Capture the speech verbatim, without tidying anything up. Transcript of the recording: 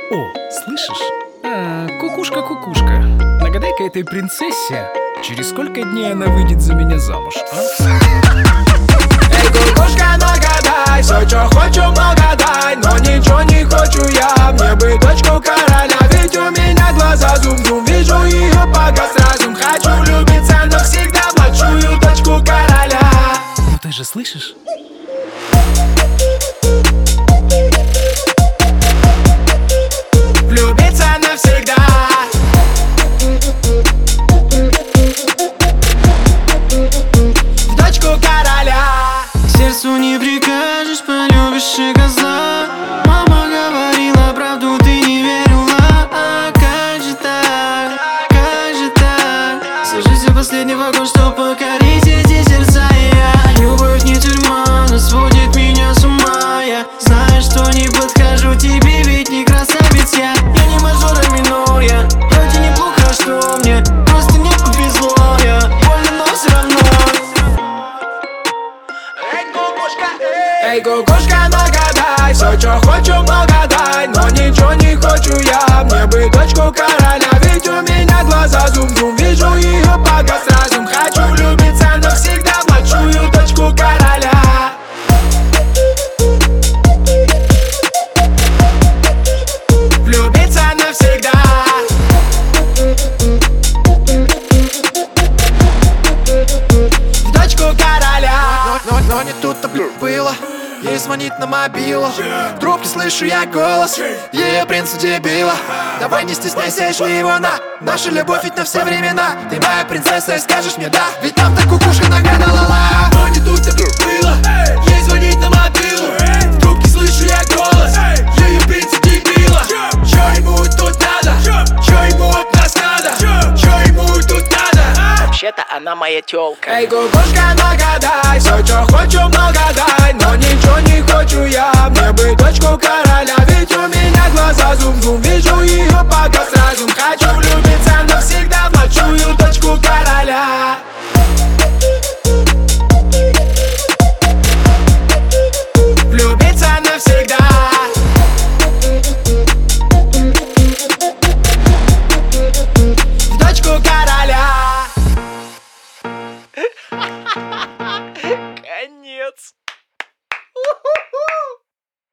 О, слышишь? А, кукушка, кукушка, нагадай-ка этой принцессе, через сколько дней она выйдет за меня замуж, а? Эй, кукушка, нагадай, все, что хочу, много дай, но ничего не хочу я, мне бы дочку короля, ведь у меня глаза зум-зум, вижу ее погас разум, хочу влюбиться навсегда в младшую дочку короля. Ну ты же слышишь? Влюбиться навсегда. В дочку короля. Сердцу не прикажешь, полюбишь и козла. Мама говорила правду, ты не верила. А как же так, как же так? Сажусь в последний вагон, чтоб покорить эти сердца. Я любовь не тюрьма, но сводит меня с ума. Я знаю, что не подхожу тебе, ведь не красавец я. Я не мажор, а минор, я вроде неплохо, что мне просто не повезло. Я больно, но все равно. Эй, кукушка, нагадай, все, что хочу, много дай, но ничего не хочу я, мне бы дочку короля, ведь у меня глаза зум-зум, вижу ее погас разум, хочу влюбиться навсегда в младшую дочку короля. Влюбиться навсегда. В дочку короля. Но, но, но не тут-то было. Ей звонит на мобилу, в трубке слышу я голос ее принца дебила. Давай не стесняйся, шли его на. Наша любовь ведь на все времена. Ты моя принцесса и скажешь мне да, ведь там так кукушка нагадала. Но не тут-то было. Ей звонит на мобилу, в трубке слышу я голос ее принца дебила. Чё ему тут надо? Чё ему от нас надо? Чё ему тут надо? Вообще-то она моя тёлка. Эй, кукушка, нагадай, все, что хочу, много дай, но ничего не хочу я, мне бы дочку короля, ведь у меня глаза зум-зум, вижу ее погас разум, хочу влюбиться навсегда.